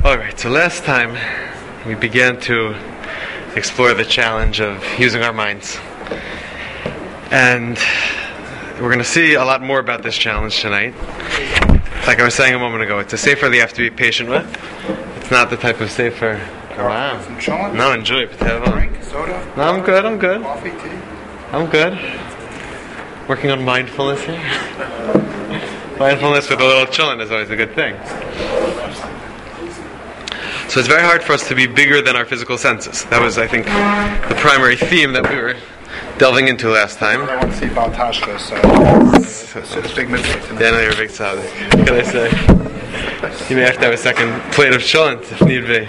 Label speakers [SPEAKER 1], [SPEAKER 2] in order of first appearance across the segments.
[SPEAKER 1] Alright, so last time we began to explore the challenge of using our minds. And we're going to see a lot more about this challenge tonight. Like I was saying a moment ago, it's a sefer that you have to be patient with. It's not the type of sefer. Wow. No, enjoy.
[SPEAKER 2] Drink, soda?
[SPEAKER 1] No, I'm good.
[SPEAKER 2] Coffee, tea?
[SPEAKER 1] I'm good. Working on mindfulness here. Mindfulness with a little chillin' is always a good thing. So it's very hard for us to be bigger than our physical senses. That was, I think, the primary theme that we were delving into last time.
[SPEAKER 2] I want to see Baltashka, so it's big mitzvah.
[SPEAKER 1] Yeah, no, you're a big tzaddik. What can I say? You may have to have a second plate of cholent if need be.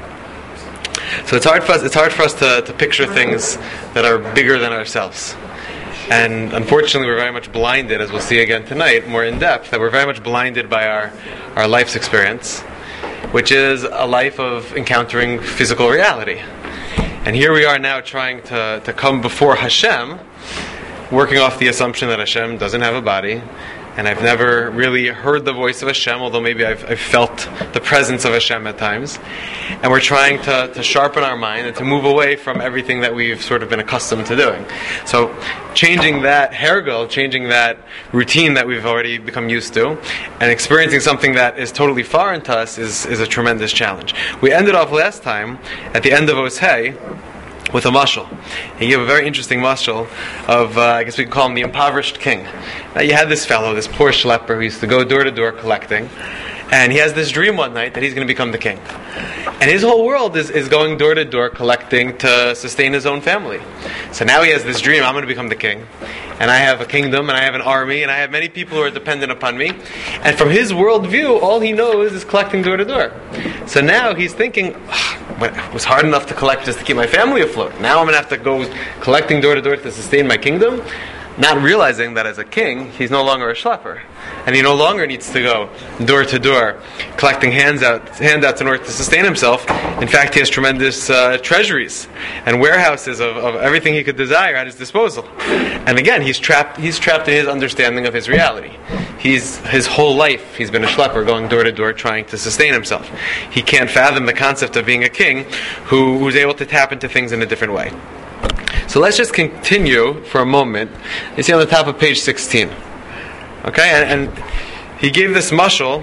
[SPEAKER 1] So it's hard for us to picture things that are bigger than ourselves. And unfortunately, we're very much blinded, as we'll see again tonight, more in depth, that we're very much blinded by our life's experience, which is a life of encountering physical reality. And here we are now trying to come before Hashem, working off the assumption that Hashem doesn't have a body, and I've never really heard the voice of Hashem, although maybe I've felt the presence of Hashem at times. And we're trying to sharpen our mind and to move away from everything that we've sort of been accustomed to doing. So changing that hergel, changing that routine that we've already become used to, and experiencing something that is totally foreign to us is a tremendous challenge. We ended off last time, at the end of Osei, with a mashal. He gave a very interesting mashal of, I guess we could call him the impoverished king. Now you had this fellow, this poor schlepper who used to go door to door collecting, and he has this dream one night that he's going to become the king. And his whole world is going door to door collecting to sustain his own family. So now he has this dream, I'm going to become the king. And I have a kingdom, and I have an army, and I have many people who are dependent upon me. And from his worldview, all he knows is collecting door to door. So now he's thinking, it was hard enough to collect just to keep my family afloat. Now I'm going to have to go collecting door to door to sustain my kingdom. Not realizing that as a king, he's no longer a schlepper. And he no longer needs to go door to door, collecting handouts in order to sustain himself. In fact, he has tremendous treasuries and warehouses of everything he could desire at his disposal. And again, he's trapped in his understanding of his reality. His whole life, he's been a schlepper, going door to door, trying to sustain himself. He can't fathom the concept of being a king who's able to tap into things in a different way. So let's just continue for a moment. You see on the top of page 16. Okay, and he gave this mashal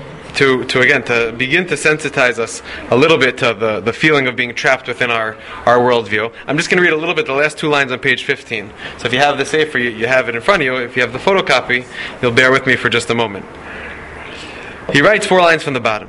[SPEAKER 1] to begin to sensitize us a little bit to the feeling of being trapped within our worldview. I'm just going to read a little bit the last two lines on page 15. So if you have the sefer, you have it in front of you. If you have the photocopy, you'll bear with me for just a moment. He writes 4 lines from the bottom.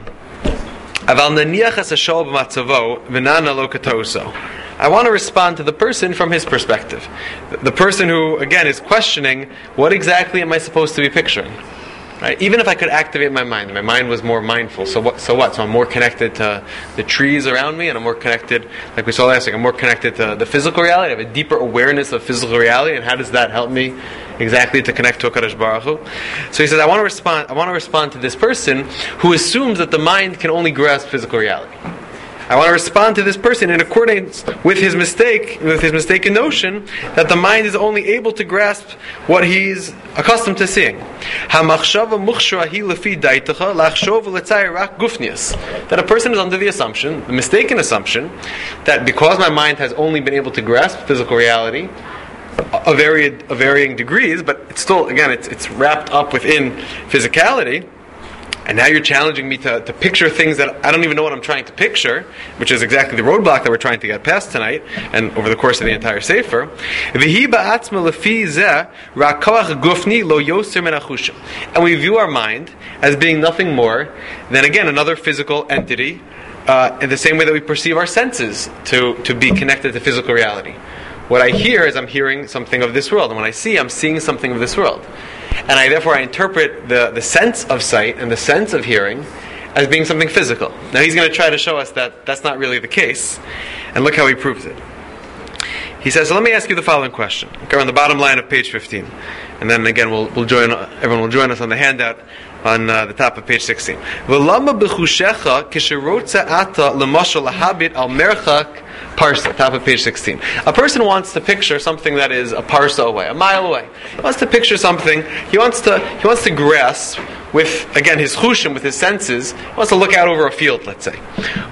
[SPEAKER 1] I want to respond to the person from his perspective. The person who, again, is questioning, what exactly am I supposed to be picturing? Right? Even if I could activate my mind was more mindful. So what? So I'm more connected to the trees around me, and I'm more connected, like we saw last week, I'm more connected to the physical reality. I have a deeper awareness of physical reality, and how does that help me exactly to connect to HaKadosh Baruch Hu? So he says, I want to respond to this person who assumes that the mind can only grasp physical reality. I want to respond to this person in accordance with his mistaken notion that the mind is only able to grasp what he's accustomed to seeing. That a person is under the assumption, the mistaken assumption, that because my mind has only been able to grasp physical reality of varying degrees, but it's still, again, it's wrapped up within physicality. And now you're challenging me to picture things that I don't even know what I'm trying to picture, which is exactly the roadblock that we're trying to get past tonight, and over the course of the entire sefer. And we view our mind as being nothing more than, again, another physical entity, in the same way that we perceive our senses to be connected to physical reality. What I hear is I'm hearing something of this world, and when I see, I'm seeing something of this world. And I interpret the sense of sight and the sense of hearing as being something physical. Now he's going to try to show us that that's not really the case. And look how he proves it. He says, so let me ask you the following question. Okay, on the bottom line of page 15. And then again, everyone will join us on the handout on the top of page 16. Parsa, top of page 16. A person wants to picture something that is a parsa away, a mile away. He wants to picture something. He wants to grasp with, again, his chushim, with his senses, he wants to look out over a field, let's say.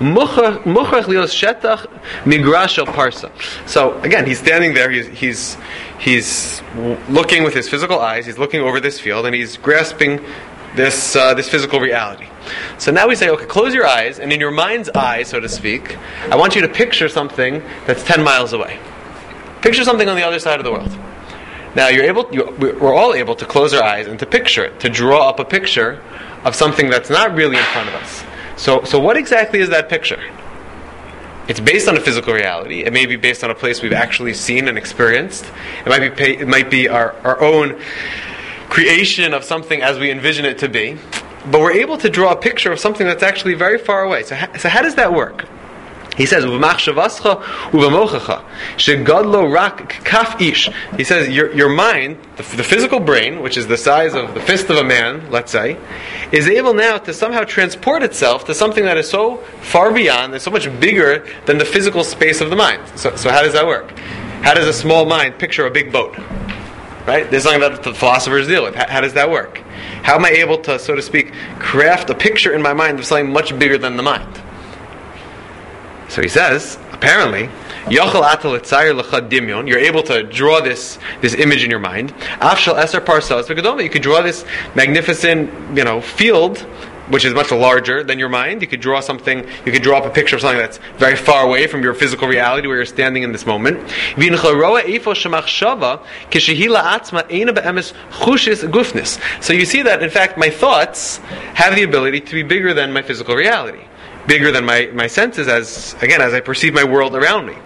[SPEAKER 1] So, again, he's standing there, he's looking with his physical eyes, he's looking over this field, and he's grasping this physical reality. So now we say, okay, close your eyes, and in your mind's eye, so to speak, I want you to picture something that's 10 miles away. Picture something on the other side of the world. Now we're all able to close our eyes and to picture it, to draw up a picture of something that's not really in front of us. So what exactly is that picture? It's based on a physical reality. It may be based on a place we've actually seen and experienced. It might be our own creation of something as we envision it to be. But we're able to draw a picture of something that's actually very far away. So how does that work? He says, he says, your mind, the physical brain, which is the size of the fist of a man, let's say, is able now to somehow transport itself to something that is so far beyond, that's so much bigger than the physical space of the mind. So how does that work? How does a small mind picture a big boat? Right? There's something that the philosophers deal with. How does that work? How am I able to, so to speak, craft a picture in my mind of something much bigger than the mind? So he says, apparently, you're able to draw this image in your mind. You could draw this magnificent, field, which is much larger than your mind. You could draw up a picture of something that's very far away from your physical reality where you're standing in this moment. So you see that, in fact, my thoughts have the ability to be bigger than my physical reality. Bigger than my senses as I perceive my world around me.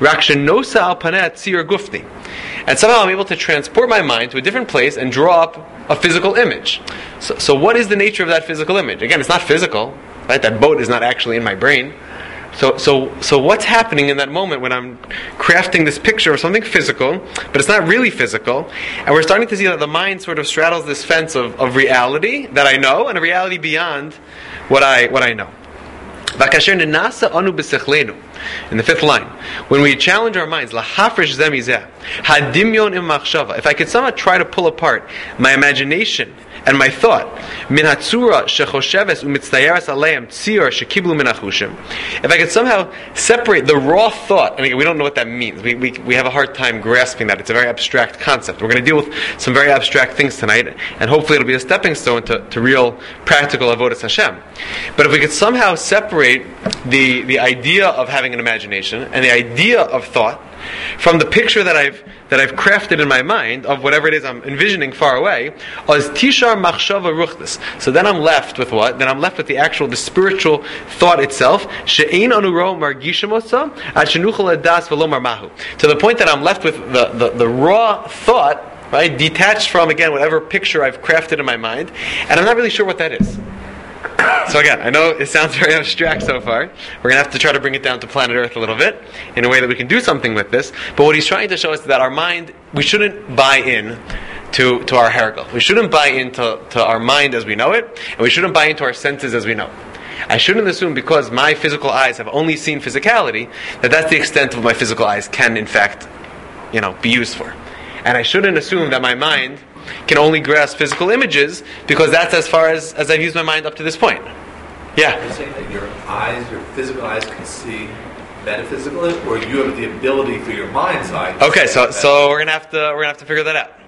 [SPEAKER 1] And somehow I'm able to transport my mind to a different place and draw up a physical image. So what is the nature of that physical image? Again, it's not physical, right? That boat is not actually in my brain. So what's happening in that moment when I'm crafting this picture of something physical, but it's not really physical, and we're starting to see that the mind sort of straddles this fence of reality that I know and a reality beyond what I know. In the 5th line, when we challenge our minds, if I could somehow try to pull apart my imagination and my thought, if I could somehow separate the raw thought, and again, we don't know what that means. We have a hard time grasping that. It's a very abstract concept. We're going to deal with some very abstract things tonight, and hopefully it'll be a stepping stone to real practical avodas Hashem. But if we could somehow separate the idea of having an imagination and the idea of thought from the picture that I've crafted in my mind of whatever it is I'm envisioning far away, as tishar machshava ruchnis. So then I'm left with what? Then I'm left with the spiritual thought itself. She'ein anuro margishim osa ad shenuchal adas v'lo marmahu. To the point that I'm left with the raw thought, right, detached from again whatever picture I've crafted in my mind, and I'm not really sure what that is. So again, I know it sounds very abstract so far. We're going to have to try to bring it down to planet Earth a little bit in a way that we can do something with this. But what he's trying to show us is that our mind, we shouldn't buy in to our hergel. We shouldn't buy into our mind as we know it, and we shouldn't buy into our senses as we know. I shouldn't assume because my physical eyes have only seen physicality that that's the extent of what my physical eyes can in fact, be used for. And I shouldn't assume that my mind can only grasp physical images because that's as far as I've used my mind up to this point. Yeah?
[SPEAKER 3] You're saying that your physical eyes can see metaphysically, or you have the ability through your mind's eye.
[SPEAKER 1] Okay, so we're gonna have to figure that out.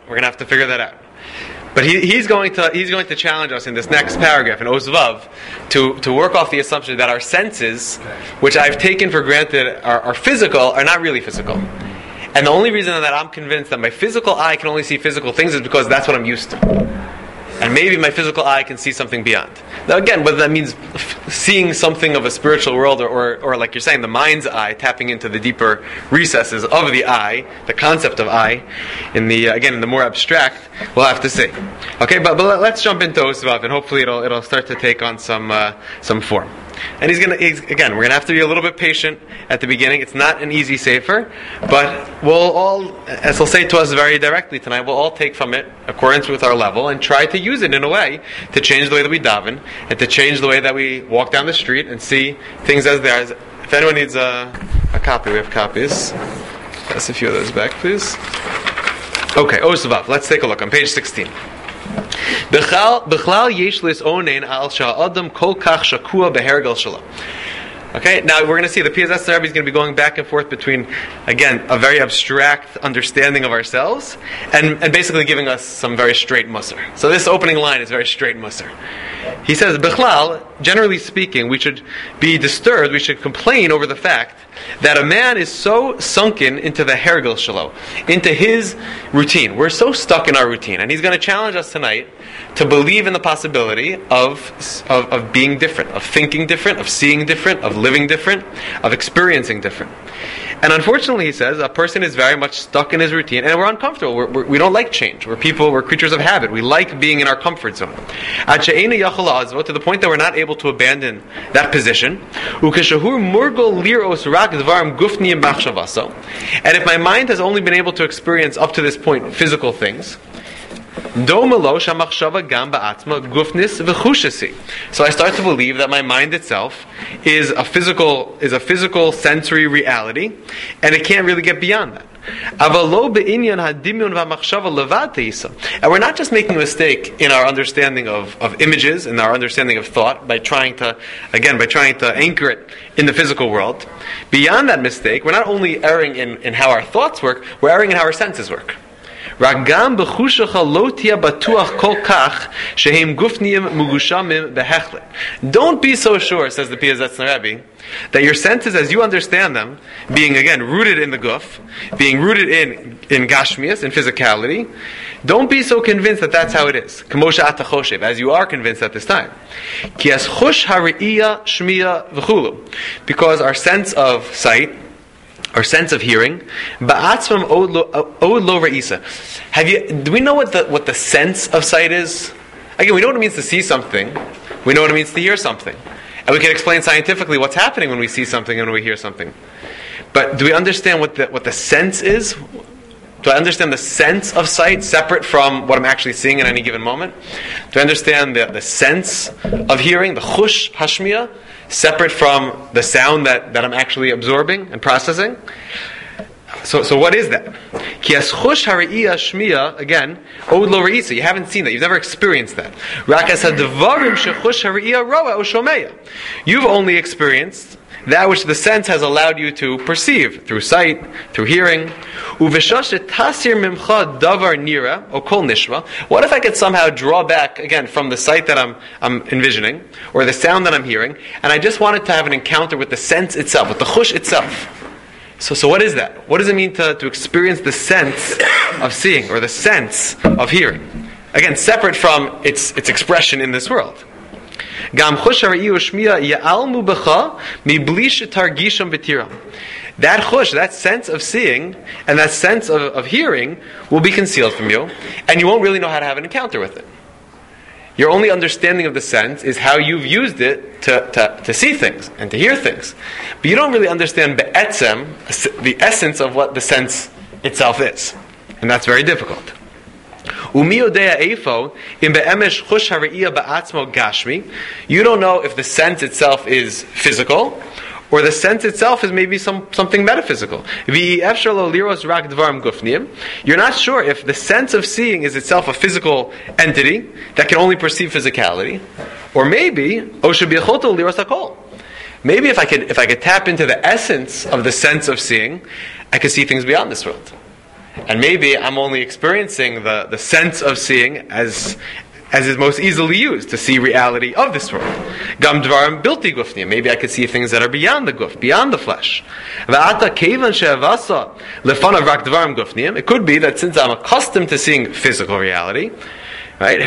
[SPEAKER 1] But he's going to challenge us in this next paragraph in Osvav to work off the assumption that our senses, which I've taken for granted are physical, are not really physical. And the only reason that I'm convinced that my physical eye can only see physical things is because that's what I'm used to. And maybe my physical eye can see something beyond. Now again, whether that means seeing something of a spiritual world or like you're saying, the mind's eye, tapping into the deeper recesses of the eye, the concept of eye, in the more abstract, we'll have to see. Okay, but let's jump into Osvav, and hopefully it'll start to take on some form. And we're gonna have to be a little bit patient at the beginning. It's not an easy sefer, but we'll all, as he'll say to us very directly tonight, we'll all take from it accordance with our level and try to use it in a way to change the way that we daven and to change the way that we walk down the street and see things as they are. If anyone needs a copy, we have copies. Pass a few of those back, please. Okay, Osvav. Let's take a look on page 16. Bichlal yesh lisonein al sha'adam kol kach shakua behergal shalom. Okay, now we're going to see the Piyazetz Rebbe is going to be going back and forth between, again, a very abstract understanding of ourselves and basically giving us some very straight musar. So this opening line is very straight musar. He says, Bichlal, generally speaking, we should be disturbed, we should complain over the fact that a man is so sunken into the hergel shalo, into his routine. We're so stuck in our routine. And he's going to challenge us tonight to believe in the possibility of being different, of thinking different, of seeing different, of living different, of experiencing different. And unfortunately, he says, a person is very much stuck in his routine, and we're uncomfortable. We don't like change. We're creatures of habit. We like being in our comfort zone. To the point that we're not able to abandon that position. And if my mind has only been able to experience up to this point physical things, so I start to believe that my mind itself is a physical sensory reality, and it can't really get beyond that. And we're not just making a mistake in our understanding of images, in our understanding of thought, by trying to anchor it in the physical world. Beyond that mistake, we're not only erring in how our thoughts work, we're erring in how our senses work. Don't be so sure, says the Piyazetz Rebbe, that your senses as you understand them, being again rooted in the guf, being rooted in gashmias, in physicality, don't be so convinced that that's how it is. As you are convinced at this time. Because our sense of sight, our sense of hearing, do we know what the sense of sight is? Again, we know what it means to see something. We know what it means to hear something. And we can explain scientifically what's happening when we see something and when we hear something. But do we understand what the sense is? Do I understand the sense of sight separate from what I'm actually seeing at any given moment? Do I understand the sense of hearing, the chush hashmiya, separate from the sound that I'm actually absorbing and processing? So what is that? Again, you haven't seen that. You've never experienced that. You've only experienced that which the sense has allowed you to perceive through sight, through hearing. What if I could somehow draw back again from the sight that I'm envisioning, or the sound that I'm hearing, and I just wanted to have an encounter with the sense itself, with the chush itself? So what is that? What does it mean to experience the sense of seeing, or the sense of hearing? Again, separate from its expression in this world. That chush, that sense of seeing and that sense of hearing will be concealed from you, and you won't really know how to have an encounter with it. Your only understanding of the sense is how you've used it to see things and to hear things. But you don't really understand be'etzem, the essence of what the sense itself is. And that's very difficult. You don't know if the sense itself is physical, or the sense itself is maybe something metaphysical. You're not sure if the sense of seeing is itself a physical entity that can only perceive physicality, or maybe maybe if I could tap into the essence of the sense of seeing, I could see things beyond this world. And maybe I'm only experiencing the sense of seeing as is most easily used to see reality of this world. Gam dvarim bilti gufnim. Maybe I could see things that are beyond the guf, beyond the flesh. It could be that since I'm accustomed to seeing physical reality, right?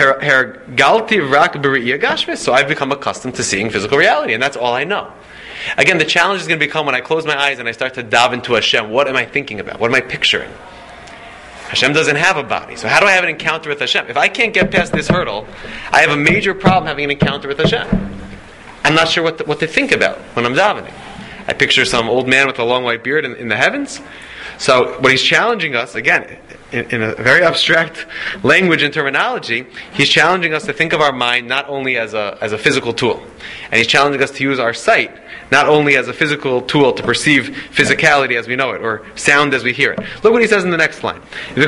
[SPEAKER 1] So I've become accustomed to seeing physical reality, and that's all I know. Again, the challenge is going to become when I close my eyes and I start to dive into Hashem. What am I thinking about? What am I picturing? Hashem doesn't have a body. So how do I have an encounter with Hashem? If I can't get past this hurdle, I have a major problem having an encounter with Hashem. I'm not sure what to think about when I'm davening. I picture some old man with a long white beard in the heavens. So what he's challenging us, again, in a very abstract language and terminology, he's challenging us to think of our mind not only as a physical tool, and he's challenging us to use our sight not only as a physical tool to perceive physicality as we know it, or sound as we hear it. Look what he says in the next line.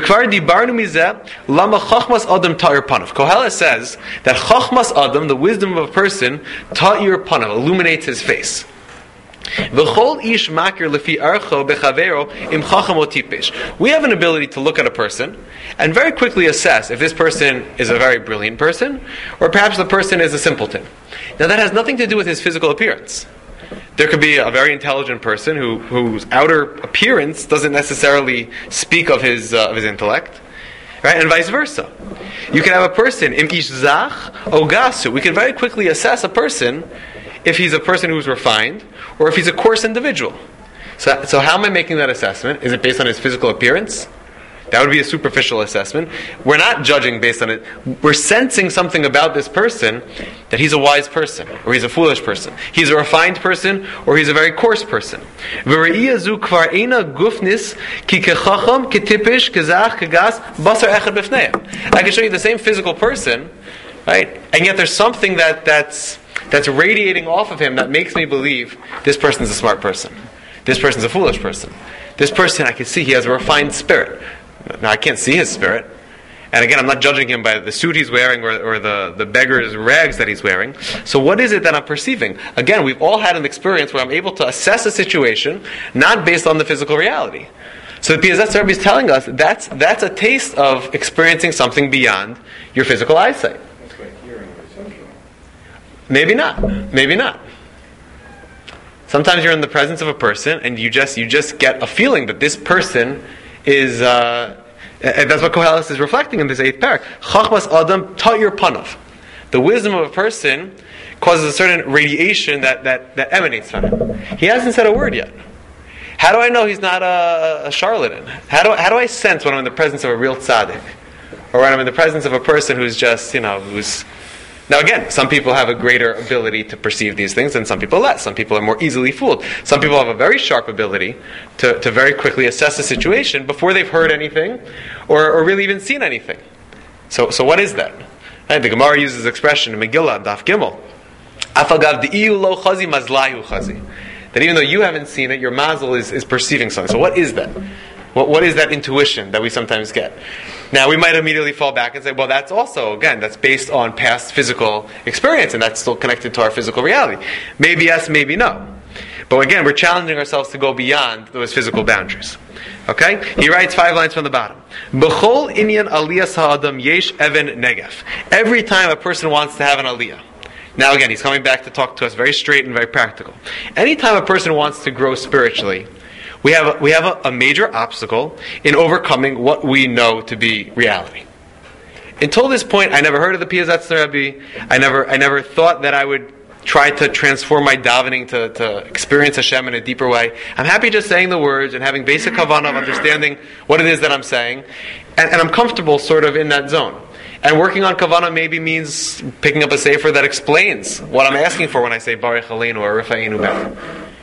[SPEAKER 1] Kohelet says that Chochmas Adam, the wisdom of a person, ta'ir panav, illuminates his face. We have an ability to look at a person and very quickly assess if this person is a very brilliant person or perhaps the person is a simpleton. Now that has nothing to do with his physical appearance. There could be a very intelligent person whose outer appearance doesn't necessarily speak of his intellect, right? And vice versa. You can have a person im ish zach ogasu. We can very quickly assess a person if he's a person who's refined or if he's a coarse individual. So how am I making that assessment? Is it based on his physical appearance? That would be a superficial assessment. We're not judging based on it. We're sensing something about this person, that he's a wise person or he's a foolish person. He's a refined person or he's a very coarse person. I can show you the same physical person, right? And yet there's something that's radiating off of him that makes me believe this person's a smart person. This person's a foolish person. This person, I can see he has a refined spirit. Now, I can't see his spirit. And again, I'm not judging him by the suit he's wearing or the beggar's rags that he's wearing. So what is it that I'm perceiving? Again, we've all had an experience where I'm able to assess a situation not based on the physical reality. So the Piazetz Rebbe is telling us that's a taste of experiencing something beyond your physical eyesight.
[SPEAKER 2] That's like hearing or something.
[SPEAKER 1] Maybe not. Maybe not. Sometimes you're in the presence of a person and you just get a feeling that this person is, and that's what Kohelet is reflecting in this 8th parak. Chachmas Adam ta'ir panav. The wisdom of a person causes a certain radiation that emanates from him. He hasn't said a word yet. How do I know he's not a charlatan? How do I sense when I'm in the presence of a real tzaddik? Or when I'm in the presence of a person who's just, who's... Now again, some people have a greater ability to perceive these things and some people less. Some people are more easily fooled. Some people have a very sharp ability to very quickly assess a situation before they've heard anything or really even seen anything. So what is that? Right, the Gemara uses the expression in Megillah, Daf Gimel, Afagav di'iu lo chazi mazlahu chazi. That even though you haven't seen it, your mazel is perceiving something. So what is that? What is that intuition that we sometimes get? Now, we might immediately fall back and say, well, that's based on past physical experience, and that's still connected to our physical reality. Maybe yes, maybe no. But again, we're challenging ourselves to go beyond those physical boundaries. Okay? He writes 5 lines from the bottom. B'chol inyan aliyas ha'adam yesh even negef. Every time a person wants to have an aliyah. Now again, he's coming back to talk to us very straight and very practical. Anytime a person wants to grow spiritually, we have a major obstacle in overcoming what we know to be reality. Until this point, I never heard of the Piazetz Rebbe. I never thought that I would try to transform my davening to experience Hashem in a deeper way. I'm happy just saying the words and having basic kavanah of understanding what it is that I'm saying, and I'm comfortable sort of in that zone. And working on kavanah maybe means picking up a sefer that explains what I'm asking for when I say Baruch Aleinu or Rifa'inu Beth.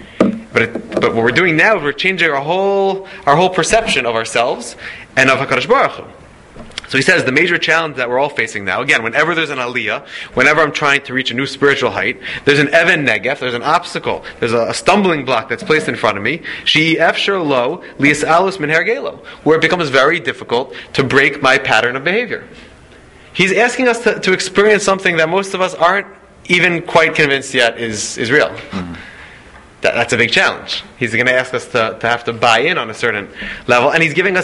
[SPEAKER 1] But what we're doing now is we're changing our whole perception of ourselves and of HaKadosh Baruch Hu. So he says the major challenge that we're all facing now, again, whenever there's an aliyah, whenever I'm trying to reach a new spiritual height, there's an even negef, there's an obstacle, there's a stumbling block that's placed in front of me, she'i efshar lo li'yis'alus min hergelo, where it becomes very difficult to break my pattern of behavior. He's asking us to experience something that most of us aren't even quite convinced yet is real. Mm-hmm. That's a big challenge. He's going to ask us to have to buy in on a certain level. And he's giving us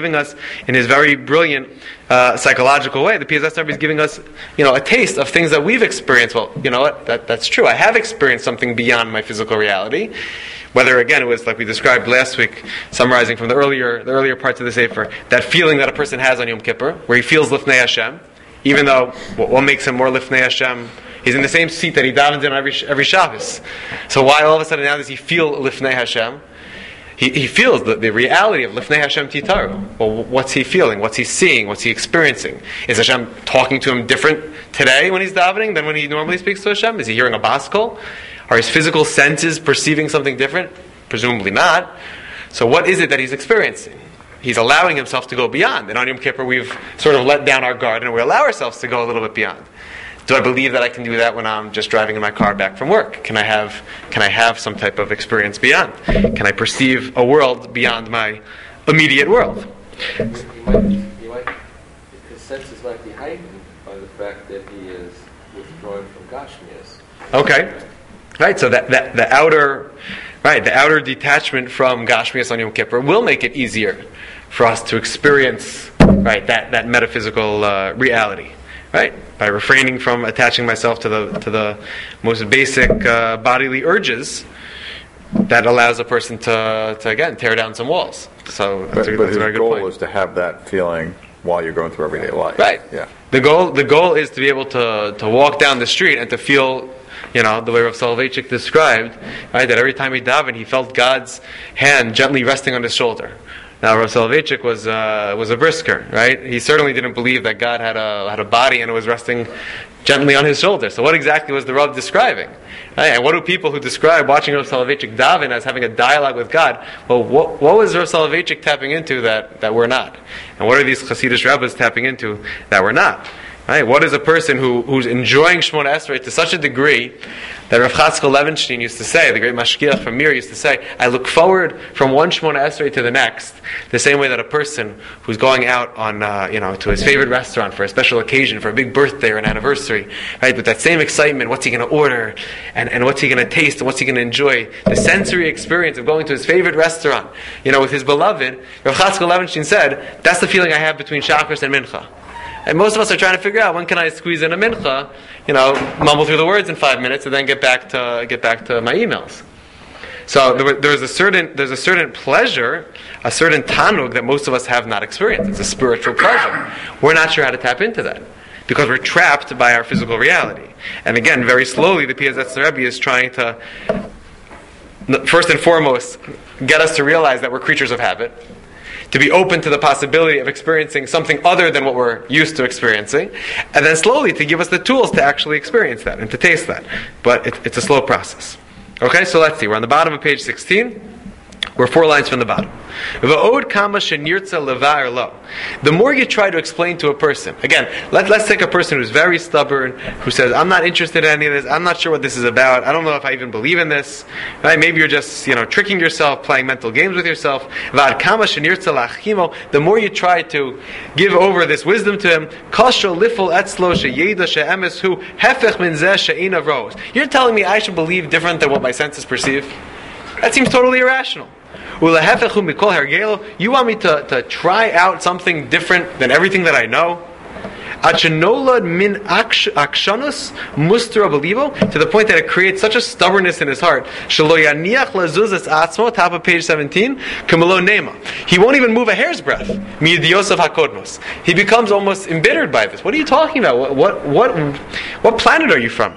[SPEAKER 1] in his very brilliant psychological way, the Piazetz Rebbe is giving us, a taste of things that we've experienced. Well, you know what? That's true. I have experienced something beyond my physical reality. Whether, again, it was like we described last week, summarizing from the earlier parts of the Sefer, that feeling that a person has on Yom Kippur, where he feels Lifnei Hashem, even though what makes him more Lifnei Hashem, he's in the same seat that he davens in every Shabbos. So why all of a sudden now does he feel Lifnei Hashem? He feels the reality of Lifnei Hashem Titaru. Well, what's he feeling? What's he seeing? What's he experiencing? Is Hashem talking to him different today when he's davening than when he normally speaks to Hashem? Is he hearing a baskol? Are his physical senses perceiving something different? Presumably not. So what is it that he's experiencing? He's allowing himself to go beyond. And on Yom Kippur, we've sort of let down our guard and we allow ourselves to go a little bit beyond. Do I believe that I can do that when I'm just driving in my car back from work? Can I have some type of experience beyond? Can I perceive a world beyond my immediate world?
[SPEAKER 4] His senses might be heightened by the fact that he is withdrawn from Gashmias.
[SPEAKER 1] Okay, right. So that the outer detachment from Gashmias on Yom Kippur will make it easier for us to experience that metaphysical reality. Right, by refraining from attaching myself to the most basic bodily urges, that allows a person to again tear down some walls. So that's a very good
[SPEAKER 5] goal
[SPEAKER 1] point.
[SPEAKER 5] is to have that feeling while you're going through everyday life.
[SPEAKER 1] Right.
[SPEAKER 5] Yeah.
[SPEAKER 1] The goal is to be able to walk down the street and to feel, the way Rav Soloveitchik described, right, that every time he davened, he felt God's hand gently resting on his shoulder. Now, Rav Soloveitchik was a brisker, right? He certainly didn't believe that God had a body and it was resting gently on his shoulder. So what exactly was the Rav describing? Right? And what do people who describe watching Rav Soloveitchik daven as having a dialogue with God, well, what was Rav Soloveitchik tapping into that we're not? And what are these Hasidic rabbis tapping into that we're not? Right? What is a person who's enjoying Shemona Esrei to such a degree that Rav Chatzkel Levenstein used to say, the great mashgiach from Mir used to say, I look forward from one Shemona Esrei to the next, the same way that a person who's going out on, to his favorite restaurant for a special occasion, for a big birthday or an anniversary, right? With that same excitement, what's he going to order, and what's he going to taste, and what's he going to enjoy, the sensory experience of going to his favorite restaurant, with his beloved. Rav Chatzkel Levenstein said, that's the feeling I have between Shacharis and Mincha. And most of us are trying to figure out when can I squeeze in a mincha, mumble through the words in 5 minutes, and then get back to my emails. So there's a certain pleasure, a certain tanug that most of us have not experienced. It's a spiritual pleasure. We're not sure how to tap into that because we're trapped by our physical reality. And again, very slowly, the Piazetzner Rebbe is trying to, first and foremost, get us to realize that we're creatures of habit, to be open to the possibility of experiencing something other than what we're used to experiencing, and then slowly to give us the tools to actually experience that and to taste that. But it's a slow process. Okay, so let's see. We're on the bottom of page 16. We're 4 lines from the bottom. The more you try to explain to a person, again, let's take a person who's very stubborn, who says, I'm not interested in any of this, I'm not sure what this is about, I don't know if I even believe in this, right? Maybe you're just tricking yourself, playing mental games with yourself. The more you try to give over this wisdom to him, you're telling me I should believe different than what my senses perceive? That seems totally irrational. You want me to try out something different than everything that I know? To the point that it creates such a stubbornness in his heart. Top of page 17. He won't even move a hair's breadth. He becomes almost embittered by this. What are you talking about? What planet are you from?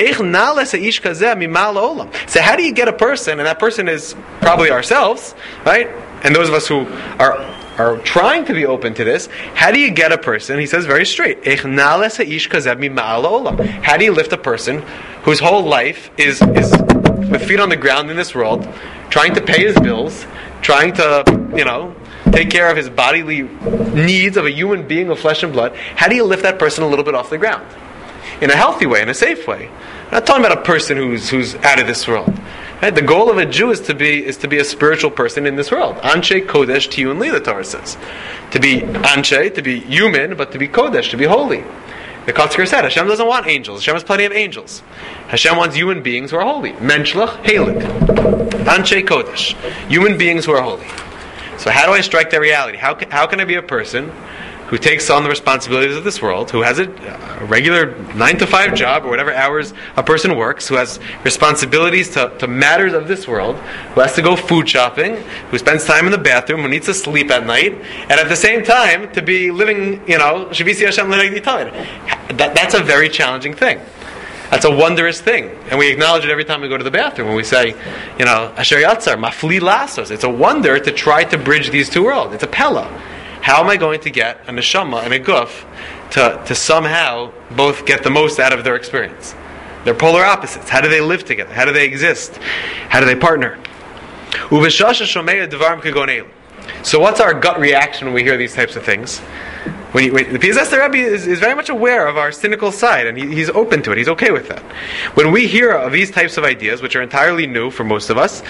[SPEAKER 1] So how do you get a person, and that person is probably ourselves, right? And those of us who are trying to be open to this, how do you get a person, he says very straight, how do you lift a person whose whole life is with feet on the ground in this world, trying to pay his bills, trying to, take care of his bodily needs of a human being of flesh and blood? How do you lift that person a little bit off the ground? In a healthy way, in a safe way. I'm not talking about a person who's out of this world. Right? The goal of a Jew is to be a spiritual person in this world. Anshe Kodesh Tiyun Li, the Torah says. To be Anshe, to be human, but to be Kodesh, to be holy. The Kotzker said, Hashem doesn't want angels. Hashem has plenty of angels. Hashem wants human beings who are holy. Menschlich, heilig. Anshe Kodesh. Human beings who are holy. So how do I strike that reality? How can I be a person who takes on the responsibilities of this world, who has a regular 9-to-5 job or whatever hours a person works, who has responsibilities to matters of this world, who has to go food shopping, who spends time in the bathroom, who needs to sleep at night, and at the same time to be living, Shavisi Hashem L'negdi Talid. That's a very challenging thing. That's a wondrous thing. And we acknowledge it every time we go to the bathroom when we say, Asher Yatzar, Mafli Lasos. It's a wonder to try to bridge these two worlds. It's a pella. How am I going to get a neshama and a guf to somehow both get the most out of their experience? They're polar opposites. How do they live together? How do they exist? How do they partner? So what's our gut reaction when we hear these types of things? The Piaseczner Rebbe is very much aware of our cynical side, and he's open to it. He's okay with that. When we hear of these types of ideas, which are entirely new for most of us,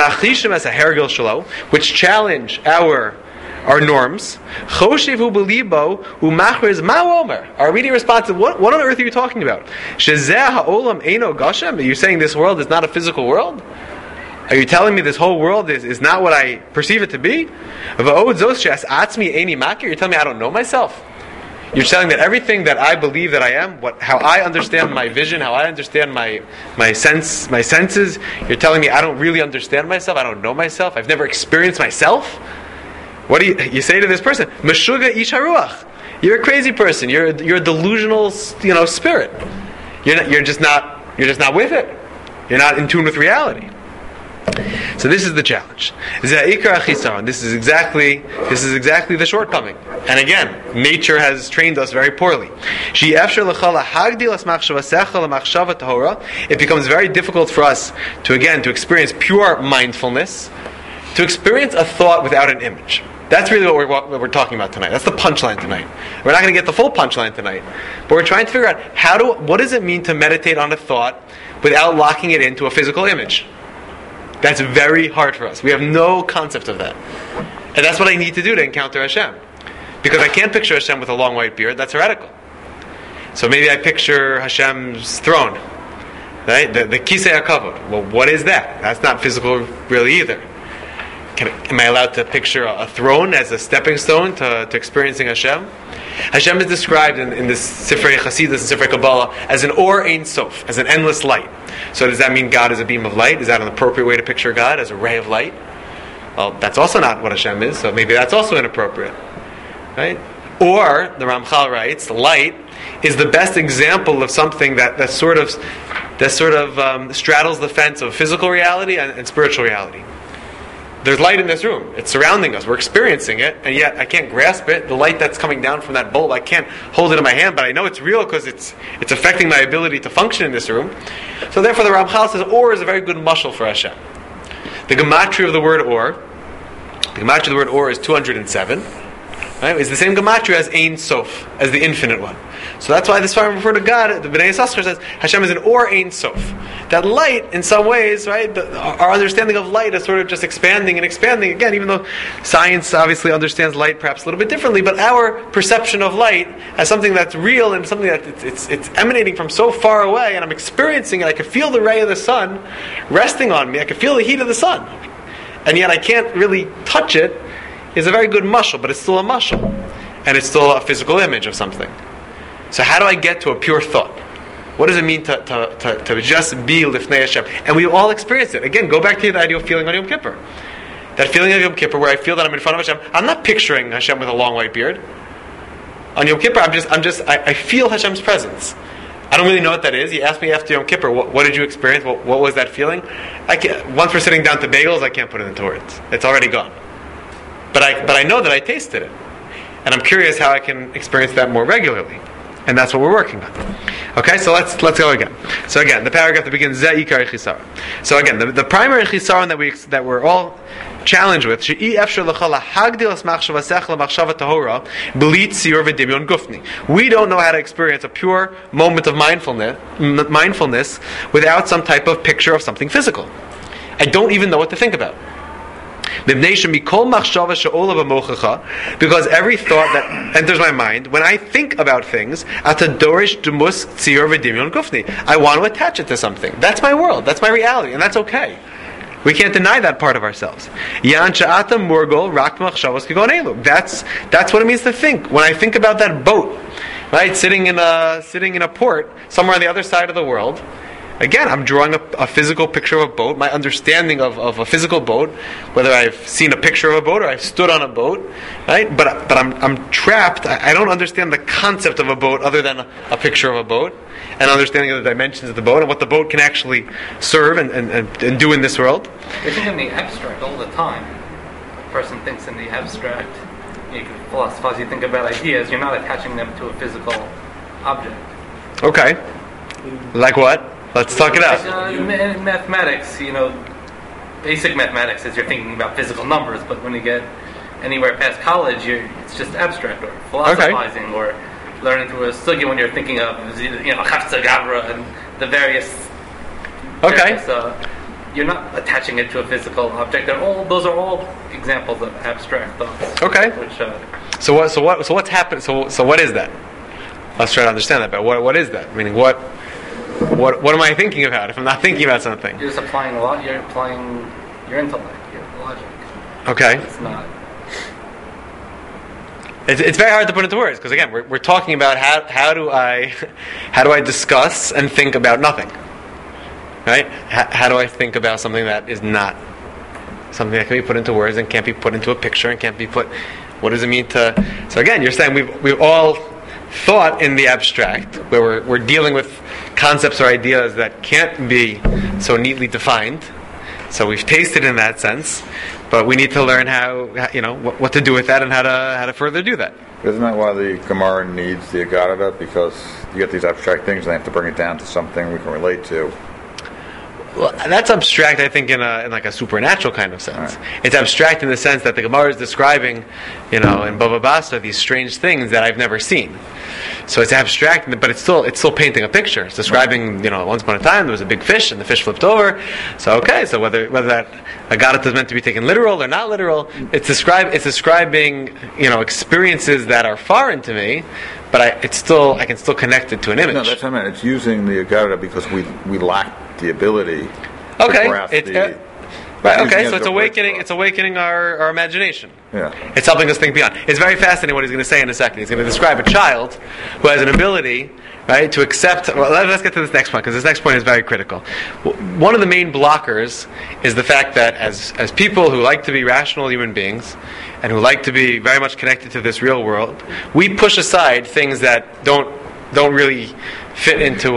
[SPEAKER 1] which challenge our norms, our immediate response is, what on earth are you talking about? Are you saying this world is not a physical world? Are you telling me this whole world is not what I perceive it to be? You're telling me I don't know myself? You're telling that everything that I believe that I am, how I understand my vision, how I understand my senses, you're telling me I don't really understand myself, I don't know myself, I've never experienced myself? What do you say to this person? Meshuga ish haruach. You're a crazy person. You're a delusional, spirit. You're just not with it. You're not in tune with reality. So this is the challenge. This is exactly the shortcoming. And again, nature has trained us very poorly. It becomes very difficult for us to experience pure mindfulness, to experience a thought without an image. That's really what we're talking about tonight. That's the punchline tonight. We're not going to get the full punchline tonight, but we're trying to figure out what does it mean to meditate on a thought without locking it into a physical image. That's very hard for us. We have no concept of that. And that's what I need to do to encounter Hashem. Because I can't picture Hashem with a long white beard. That's heretical. So maybe I picture Hashem's throne. Right? The Kisei HaKavod. Well, what is that? That's not physical really either. Am I allowed to picture a throne as a stepping stone to experiencing Hashem? Hashem is described in this Sifrei Chasidus and Sifrei Kabbalah as an Or Ein Sof, as an endless light. So does that mean God is a beam of light? Is that an appropriate way to picture God, as a ray of light? Well, that's also not what Hashem is, so maybe that's also inappropriate. Right? Or, the Ramchal writes, light is the best example of something that sort of straddles the fence of physical reality and spiritual reality. There's light in this room. It's surrounding us. We're experiencing it, and yet I can't grasp it. The light that's coming down from that bulb, I can't hold it in my hand, but I know it's real because it's affecting my ability to function in this room. So therefore the Ramchal says Or is a very good mashal for Hashem. The gematria of the word Or is 207. Right? It's the same gematria as Ein Sof, as the infinite one. So that's why this time refer to God, the Bnei Yissaschar says Hashem is an Or Ein Sof. That light, in some ways, right, our understanding of light is sort of just expanding and expanding. Again, even though science obviously understands light perhaps a little bit differently, but our perception of light as something that's real and something that it's emanating from so far away, and I'm experiencing it. I can feel the ray of the sun resting on me. I can feel the heat of the sun, and yet I can't really touch it. Is a very good mashal, but it's still a mashal, and it's still a physical image of something. So how do I get to a pure thought? What does it mean to just be Lifnei Hashem? And we all experience it. Again, go back to the idea of feeling on Yom Kippur. That feeling of Yom Kippur where I feel that I'm in front of Hashem. I'm not picturing Hashem with a long white beard. On Yom Kippur, I feel Hashem's presence. I don't really know what that is. He asked me after Yom Kippur, what did you experience? What was that feeling? Once we're sitting down to bagels, I can't put it into words. It's already gone. But I know that I tasted it. And I'm curious how I can experience that more regularly. And that's what we're working on. Okay, so let's go again. So again, the paragraph that begins Zeh Ikar Chisaron. So again, the primary chisaron that we're all challenged with, we don't know how to experience a pure moment of mindfulness without some type of picture of something physical. I don't even know what to think about. Because every thought that enters my mind, when I think about things, I want to attach it to something. That's my world, that's my reality, and that's okay. We can't deny that part of ourselves. That's what it means to think. When I think about that boat, right, sitting in a port somewhere on the other side of the world, again, I'm drawing a physical picture of a boat, my understanding of a physical boat, whether I've seen a picture of a boat or I've stood on a boat, right? But I'm trapped. I don't understand the concept of a boat other than a picture of a boat, and understanding of the dimensions of the boat and what the boat can actually serve and do in this world.
[SPEAKER 6] We think in the abstract all the time. A person thinks in the abstract. You can philosophize, you think about ideas, you're not attaching them to a physical object.
[SPEAKER 1] Okay. Like what? Let's talk it out.
[SPEAKER 6] In mathematics, basic mathematics is you're thinking about physical numbers, but when you get anywhere past college, it's just abstract or philosophizing or learning through a sugya when you're thinking of Chavtza Gavra and the various.
[SPEAKER 1] Okay.
[SPEAKER 6] So you're not attaching it to a physical object. Those are all examples of abstract thoughts.
[SPEAKER 1] Okay.
[SPEAKER 6] Which.
[SPEAKER 1] So what's happened? So what is that? Let's try to understand that. But what is that? Meaning what am I thinking about if I'm not thinking about something?
[SPEAKER 6] You're just applying a lot. You're applying your intellect, your logic.
[SPEAKER 1] Okay.
[SPEAKER 6] It's not.
[SPEAKER 1] It's very hard to put into words because again we're talking about how do I discuss and think about nothing, right? How do I think about something that is not something that can be put into words and can't be put into a picture and can't be put. What does it mean to? So again, you're saying we've all thought in the abstract where we're dealing with concepts or ideas that can't be so neatly defined. So we've tasted in that sense, but we need to learn how what to do with that and how to further do that.
[SPEAKER 5] Isn't that why the Gemara needs the Agadata? Because you get these abstract things and they have to bring it down to something we can relate to.
[SPEAKER 1] Well, that's abstract, I think, in like a supernatural kind of sense. Right. It's abstract in the sense that the Gemara is describing, in Bava Basra, these strange things that I've never seen. So it's abstract, but it's still painting a picture. It's describing, once upon a time there was a big fish and the fish flipped over. So whether that Agadata is meant to be taken literal or not literal, it's describing, experiences that are foreign to me, but I can still connect it to an image.
[SPEAKER 5] No, that's what I meant. It's using the Agadata because we lack the ability
[SPEAKER 1] to
[SPEAKER 5] grasp
[SPEAKER 1] right, okay, so it's awakening our imagination.
[SPEAKER 5] Yeah.
[SPEAKER 1] It's helping us think beyond. It's very fascinating what he's going to say in a second. He's going to describe a child who has an ability, right, to accept. Well, let's get to this next point because this next point is very critical. One of the main blockers is the fact that as people who like to be rational human beings and who like to be very much connected to this real world, we push aside things that don't really fit into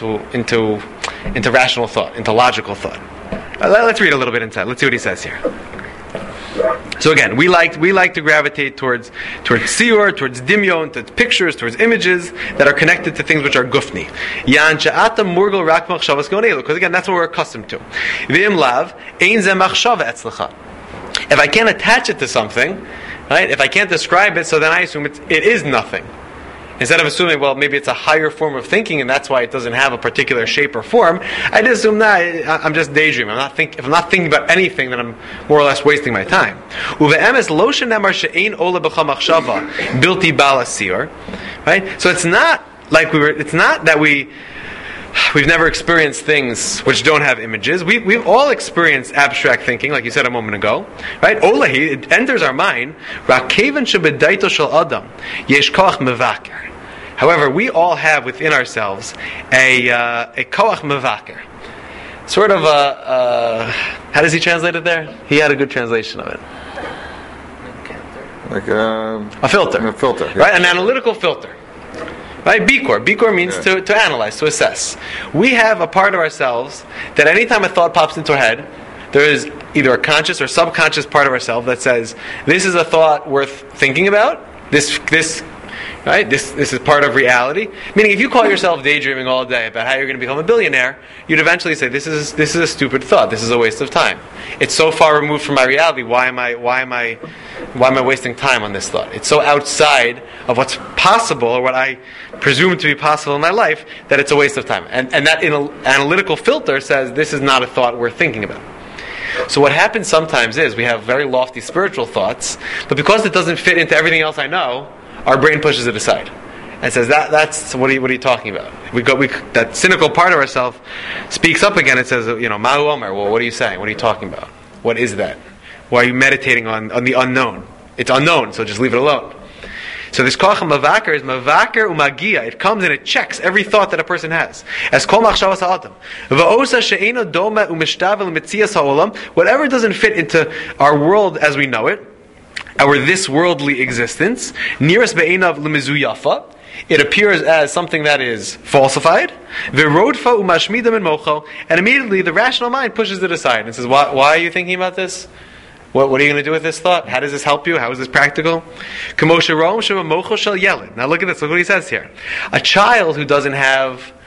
[SPEAKER 1] rational thought, into logical thought. Let's read a little bit inside. Let's see what he says here. So again, we like to gravitate towards tziyur, towards dimyon, towards pictures, towards images that are connected to things which are gufni. Yan she'ata murgal rak machshavas gonelu, because again, that's what we're accustomed to. V'im lav ein ze machshava etzlecha. If I can't attach it to something, right? If I can't describe it, so then I assume it is nothing. Instead of assuming, well, maybe it's a higher form of thinking, and that's why it doesn't have a particular shape or form, I just assume that I'm just daydreaming. If I'm not thinking about anything, then I'm more or less wasting my time. Right? So it's not that we've never experienced things which don't have images. We've all experienced abstract thinking, like you said a moment ago. Right? Olahi, it enters our mind. However, we all have within ourselves a koach mevaker. Sort of how does he translate it there? He had a good translation of it.
[SPEAKER 5] Like
[SPEAKER 1] a filter.
[SPEAKER 5] A filter. Yeah.
[SPEAKER 1] Right? An analytical filter. Right? Bikor. Bikor means to analyze, to assess. We have a part of ourselves that anytime a thought pops into our head, there is either a conscious or subconscious part of ourselves that says, this is a thought worth thinking about. This is part of reality. Meaning, if you call yourself daydreaming all day about how you're going to become a billionaire, you'd eventually say, this is a stupid thought. This is a waste of time. It's so far removed from my reality. Why am I wasting time on this thought? It's so outside of what's possible or what I presume to be possible in my life that it's a waste of time. And that analytical filter says this is not a thought worth thinking about. So what happens sometimes is we have very lofty spiritual thoughts, but because it doesn't fit into everything else I know, our brain pushes it aside and says, "That's what are you talking about?" That cynical part of ourselves speaks up again and says, "Mahu Omer." Well, what are you saying? What are you talking about? What is that? Why are you meditating on the unknown? It's unknown, so just leave it alone. So this koach mavaker is mavaker umagia. It comes and it checks every thought that a person has. As kol machshavas ha'adam. Va'osa she'ena doma u'mishtavel mitzias ha'olam. Whatever doesn't fit into our world as we know it, our this worldly existence, nearest be'enav l'mizuyafa, it appears as something that is falsified. V'rodfa u'mashmidam and mocho, and immediately the rational mind pushes it aside and says, why are you thinking about this? What are you going to do with this thought? How does this help you? How is this practical? Now look at this. Look what he says here. A child who doesn't have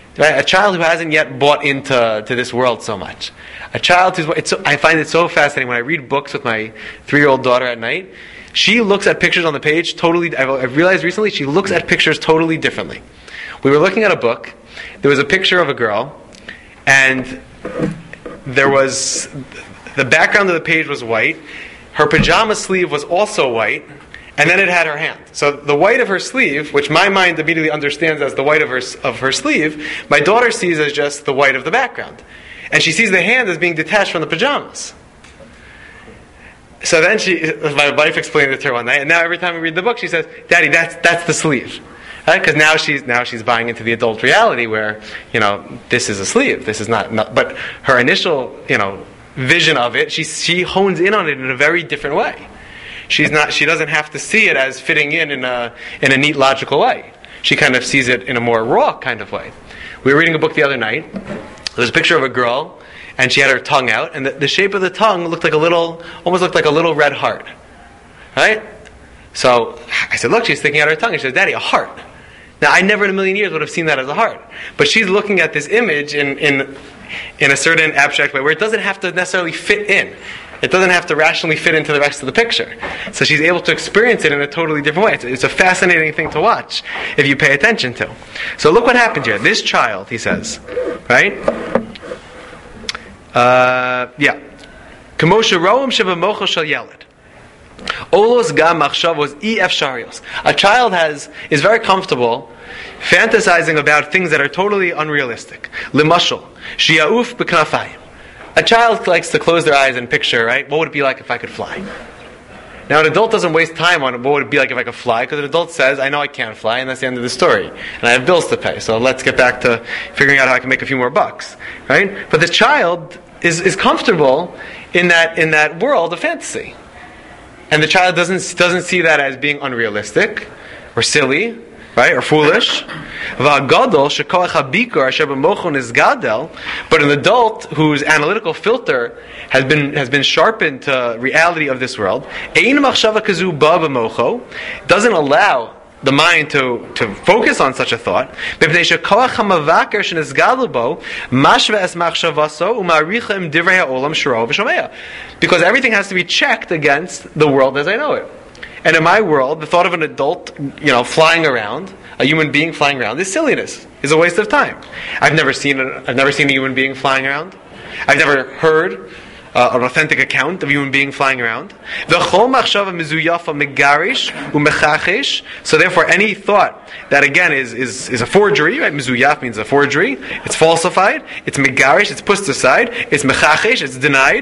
[SPEAKER 1] Right? A child who hasn't yet bought into this world so much. A child who's... I find it so fascinating when I read books with my 3-year-old daughter at night. She looks at pictures on the page totally... I've realized recently she looks at pictures totally differently. We were looking at a book. There was a picture of a girl, and there was... The background of the page was white. Her pajama sleeve was also white, and then it had her hand. So the white of her sleeve, which my mind immediately understands as the white of her sleeve, my daughter sees as just the white of the background. And she sees the hand as being detached from the pajamas. So then my wife explained it to her one night, and now every time we read the book, she says, "Daddy, that's the sleeve." Right? Because now she's buying into the adult reality where, this is a sleeve. This is not. But her initial, vision of it, she hones in on it in a very different way. She doesn't have to see it as fitting in a neat, logical way. She kind of sees it in a more raw kind of way. We were reading a book the other night. There's a picture of a girl, and she had her tongue out, and the shape of the tongue almost looked like a little red heart. Right? So I said, "Look, she's sticking out her tongue." And she said, "Daddy, a heart." Now, I never in a million years would have seen that as a heart. But she's looking at this image in a certain abstract way where it doesn't have to necessarily fit in. It doesn't have to rationally fit into the rest of the picture. So she's able to experience it in a totally different way. It's a fascinating thing to watch if you pay attention to. So look what happened here. This child, he says, right? K'moshe ro'im shebemocho shel yeled. Olos gam machshavos efsharios. A child is very comfortable fantasizing about things that are totally unrealistic. Limashal, shi'auf b'knafayim. A child likes to close their eyes and picture, right? What would it be like if I could fly? Now, an adult doesn't waste time on what would it be like if I could fly, because an adult says, "I know I can't fly," and that's the end of the story. And I have bills to pay, so let's get back to figuring out how I can make a few more bucks, right? But the child is comfortable in that world of fantasy. And the child doesn't see that as being unrealistic or silly, right, or foolish. But an adult whose analytical filter has been sharpened to reality of this world doesn't allow the mind to focus on such a thought, because everything has to be checked against the world as I know it. And in my world, the thought of an adult, flying around, a human being flying around, is silliness. Is a waste of time. I've never seen a human being flying around. I've never heard an authentic account of a human being flying around. So therefore, any thought that again is a forgery, right? Mizuyaf means a forgery. It's falsified. It's megarish. It's pushed aside. It's mechachesh. It's denied.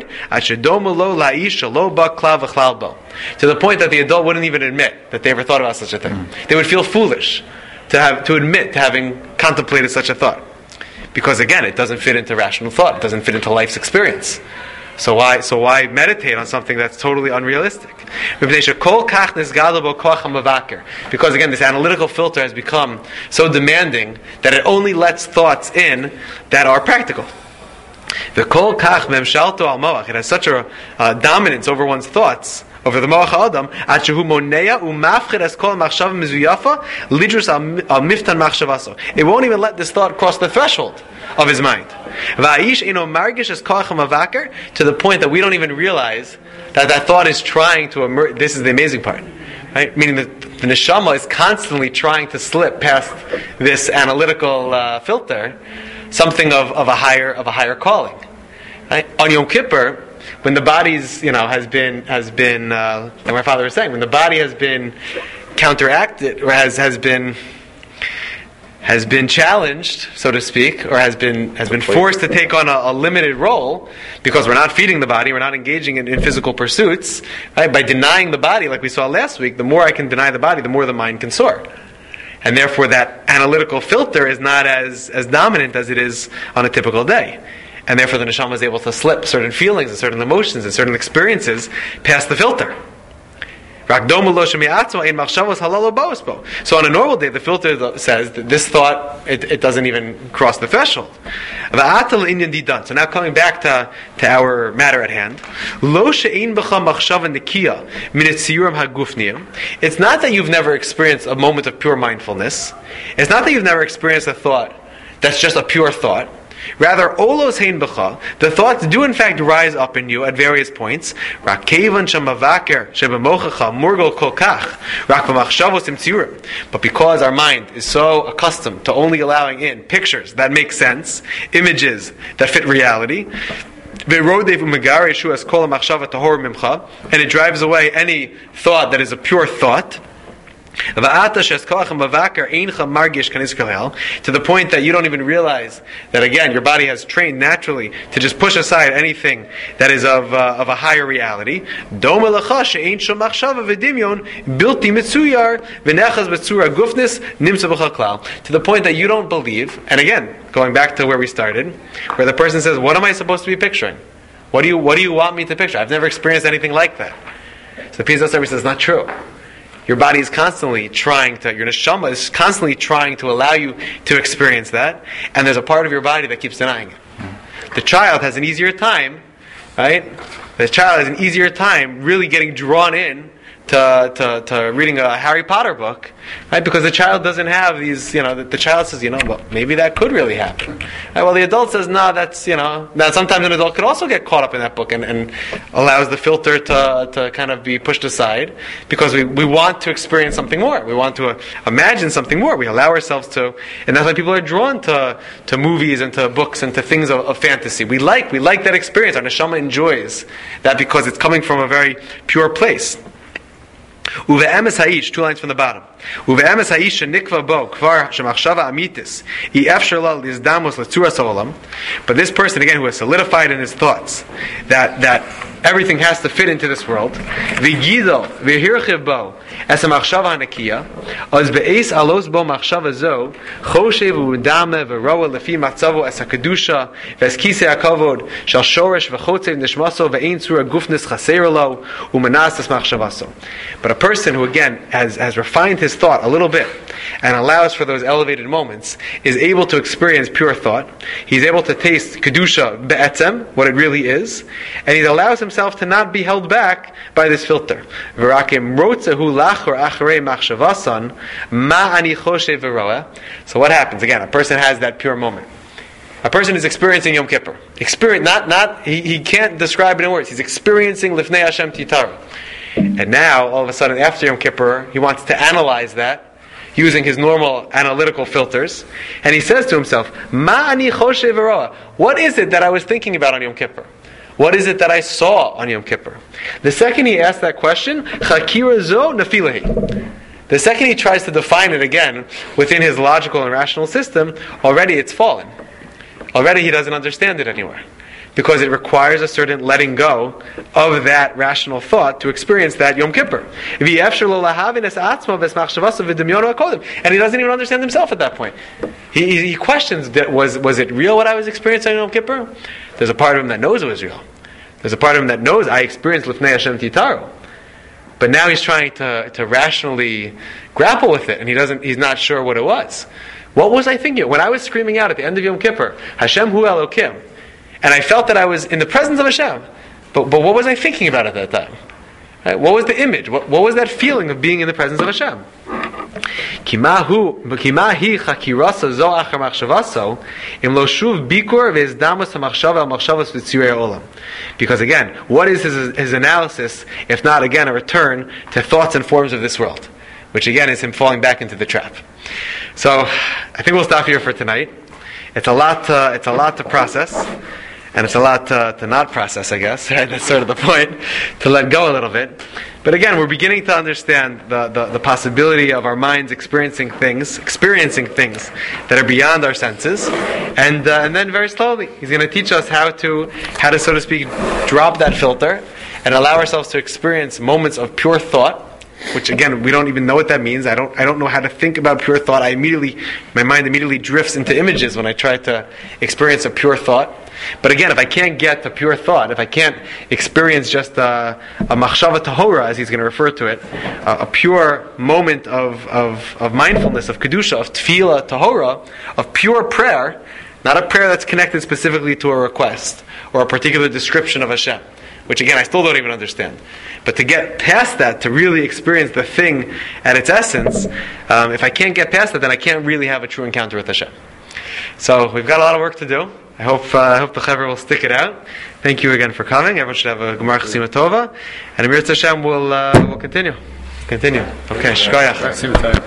[SPEAKER 1] To the point that the adult wouldn't even admit that they ever thought about such a thing. They would feel foolish to admit to having contemplated such a thought, because again, it doesn't fit into rational thought. It doesn't fit into life's experience. So why meditate on something that's totally unrealistic? Because again, this analytical filter has become so demanding that it only lets thoughts in that are practical. It has such a dominance over one's thoughts, over the moach ha'adam, it won't even let this thought cross the threshold of his mind. To the point that we don't even realize that thought is trying to emerge. This is the amazing part, right? Meaning that the neshama is constantly trying to slip past this analytical filter, something of a higher calling. Right? On Yom Kippur, when the body's has been like my father was saying, when the body has been counteracted or has been challenged, so to speak, or has been forced to take on a limited role, because we're not feeding the body, we're not engaging in physical pursuits, right? By denying the body, like we saw last week, the more I can deny the body, the more the mind can soar. And therefore that analytical filter is not as dominant as it is on a typical day. And therefore the neshama is able to slip certain feelings and certain emotions and certain experiences past the filter. So on a normal day, the filter says that this thought, it doesn't even cross the threshold. So now coming back to our matter at hand. It's not that you've never experienced a moment of pure mindfulness. It's not that you've never experienced a thought that's just a pure thought. Rather, olos hein b'cha, the thoughts do in fact rise up in you at various points. Rak kevan shamavaker shebemochacha murgol kol kach, rak b'machshavos imtzura. But because our mind is so accustomed to only allowing in pictures that make sense, images that fit reality, and it drives away any thought that is a pure thought, to the point that you don't even realize that, again, your body has trained naturally to just push aside anything that is of a higher reality. To the point that you don't believe, and again, going back to where we started, where the person says, what am I supposed to be picturing? What do you want me to picture? I've never experienced anything like that. So the Pizos says, it's not true. Your body is constantly trying to, your neshama is constantly trying to allow you to experience that, and there's a part of your body that keeps denying it. The child has an easier time, right? The child has an easier time really getting drawn in to reading a Harry Potter book, right? Because the child doesn't have these, the child says, well, maybe that could really happen. Right? Well, the adult says, no, that's, now sometimes an adult could also get caught up in that book and allows the filter to kind of be pushed aside because we want to experience something more. We want to imagine something more. We allow ourselves to, and that's why people are drawn to movies and to books and to things of fantasy. We like that experience. Our neshama enjoys that because it's coming from a very pure place. Uve'emes ha'ish, 2 lines from the bottom. Uve'emes ha'ish shenikva bo kvar shemachshava amitis efshar la lizdamos letzuras ha'olam. But this person, again, who has solidified in his thoughts that everything has to fit into this world, v'gidol v'hirchiv bo es ha'machshava ha'nekiya, az be'es alos bo machshava zo choshev u'dame v'roa lefi matzavu es ha'kedusha v'es kisei ha'kavod shal shoresh v'chotzev nishmaso v'ein tzura gufnis chaser lo u'manas es machshavaso. But a person who, again, has refined his thought a little bit and allows for those elevated moments is able to experience pure thought. He's able to taste kedusha be'etzem, what it really is, and he allows himself to not be held back by this filter. So what happens? Again, a person has that pure moment. A person is experiencing Yom Kippur. He can't describe it in words. He's experiencing Lifnei Hashem Titaru. And now, all of a sudden, after Yom Kippur, he wants to analyze that using his normal analytical filters. And he says to himself, Ma ani choshev v'roa. What is it that I was thinking about on Yom Kippur? What is it that I saw on Yom Kippur? The second he asks that question, Chakira zo nafilahi. The second he tries to define it again within his logical and rational system, already it's fallen. Already he doesn't understand it anymore. Because it requires a certain letting go of that rational thought to experience that Yom Kippur. And he doesn't even understand himself at that point. He questions, was it real what I was experiencing on Yom Kippur? There's a part of him that knows it was real. There's a part of him that knows I experienced Lifnei Hashem Titaru. But now he's trying to rationally grapple with it, and he's not sure what it was. What was I thinking? When I was screaming out at the end of Yom Kippur, Hashem Hu Elokim, and I felt that I was in the presence of Hashem. But what was I thinking about at that time? Right? What was the image? What was that feeling of being in the presence of Hashem? Because again, what is his analysis if not, again, a return to thoughts and forms of this world? Which again is him falling back into the trap. So I think we'll stop here for tonight. It's a lot to process. And it's a lot to not process, I guess. Right? That's sort of the point, to let go a little bit. But again, we're beginning to understand the possibility of our minds experiencing things that are beyond our senses. And then very slowly, he's going to teach us how to, so to speak, drop that filter and allow ourselves to experience moments of pure thought, which again, we don't even know what that means. I don't know how to think about pure thought. My mind immediately drifts into images when I try to experience a pure thought. But again, if I can't get to pure thought, if I can't experience just a machshava tahora, as he's going to refer to it, a pure moment of mindfulness, of kedusha, of tefillah tahora, of pure prayer, not a prayer that's connected specifically to a request or a particular description of Hashem, which again, I still don't even understand. But to get past that, to really experience the thing at its essence, if I can't get past that, then I can't really have a true encounter with Hashem. So we've got a lot of work to do. I hope the Chaver will stick it out. Thank you again for coming. Everyone should have a Gemar Chasima Tova. And Amir Hashem will continue. Okay, Shkoyach.